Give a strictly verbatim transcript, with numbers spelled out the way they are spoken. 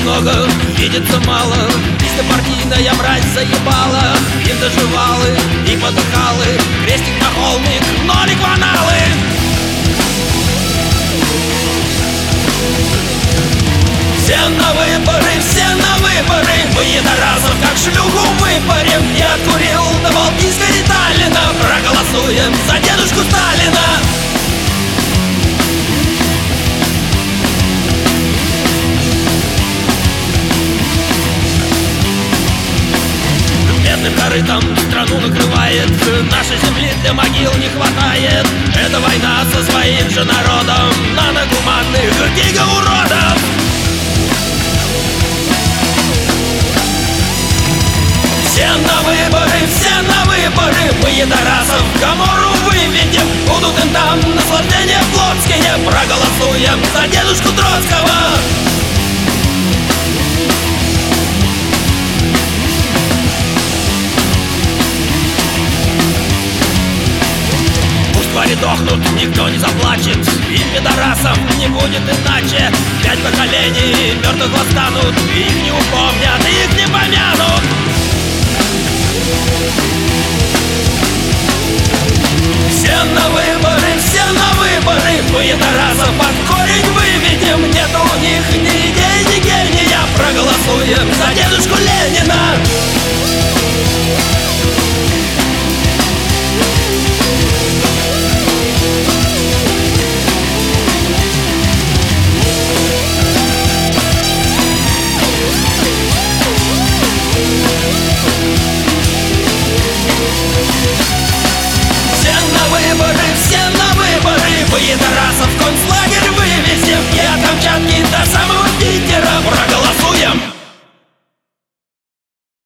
много, видится мало. Песня партийная мразь заебала. Им доживалы и подыхалы. Крестик на холмик, нолик в аналы. Все на выборы, все на выборы. Мы едорасов как шлюху выпарим. Я откурил до Балтийска и Таллина. Проголосуем за дедушку Сталина. Бедным корытом страну накрывает. Нашей земли для могил не хватает. Это война со своим же народом. Наногуманных гигауродов. Все на выборы, все на выборы. Мы едорасов в Гомору выведем. Будут им там наслаждения флотские. Проголосуем за дедушку Троцкого. Пусть твари дохнут, никто не заплачет. Им, пидорасам, не будет иначе. Пять поколений мертвых восстанут. Их не упомнят, их не помянут. Все на выборы, все